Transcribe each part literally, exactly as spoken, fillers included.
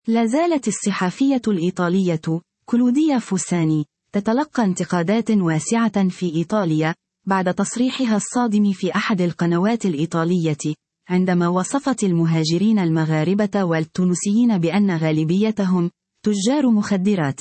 لا زالت الصحفية الإيطالية كلوديا فوساني تتلقى انتقادات واسعة في إيطاليا بعد تصريحها الصادم في أحد القنوات الإيطالية، عندما وصفت المهاجرين المغاربة والتونسيين بأن غالبيتهم تجار مخدرات.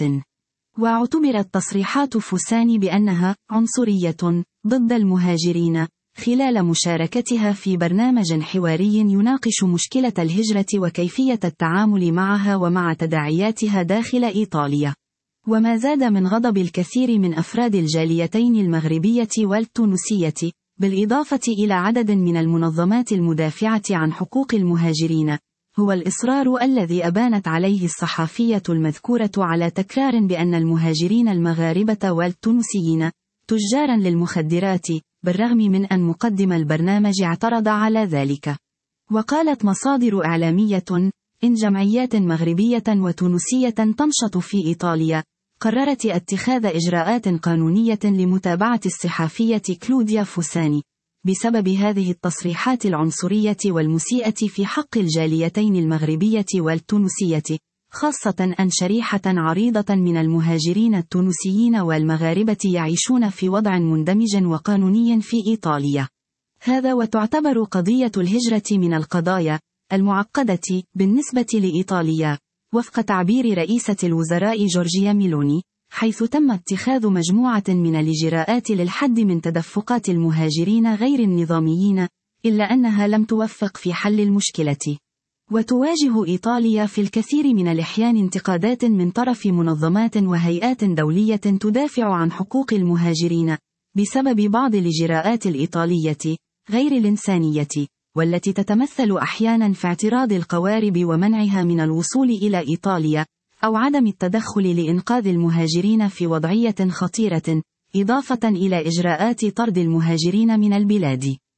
واعتبرت تصريحات فوساني بأنها عنصرية ضد المهاجرين خلال مشاركتها في برنامج حواري يناقش مشكلة الهجرة وكيفية التعامل معها ومع تداعياتها داخل إيطاليا. وما زاد من غضب الكثير من أفراد الجاليتين المغربية والتونسية، بالإضافة إلى عدد من المنظمات المدافعة عن حقوق المهاجرين، هو الإصرار الذي أبانت عليه الصحفية المذكورة على تكرار بأن المهاجرين المغاربة والتونسيين تجارا للمخدرات، بالرغم من أن مقدم البرنامج اعترض على ذلك. وقالت مصادر إعلامية إن جمعيات مغربية وتونسية تنشط في إيطاليا قررت اتخاذ إجراءات قانونية لمتابعة الصحفية كلوديا فوساني بسبب هذه التصريحات العنصرية والمسيئة في حق الجاليتين المغربية والتونسية، خاصة أن شريحة عريضة من المهاجرين التونسيين والمغاربة يعيشون في وضع مندمج وقانوني في إيطاليا. هذا وتعتبر قضية الهجرة من القضايا المعقدة بالنسبة لإيطاليا، وفق تعبير رئيسة الوزراء جورجيا ميلوني، حيث تم اتخاذ مجموعة من الإجراءات للحد من تدفقات المهاجرين غير النظاميين، إلا أنها لم توفق في حل المشكلة. وتواجه إيطاليا في الكثير من الأحيان انتقادات من طرف منظمات وهيئات دولية تدافع عن حقوق المهاجرين بسبب بعض الإجراءات الإيطالية غير الإنسانية، والتي تتمثل أحيانا في اعتراض القوارب ومنعها من الوصول إلى إيطاليا، أو عدم التدخل لإنقاذ المهاجرين في وضعية خطيرة، إضافة إلى إجراءات طرد المهاجرين من البلاد.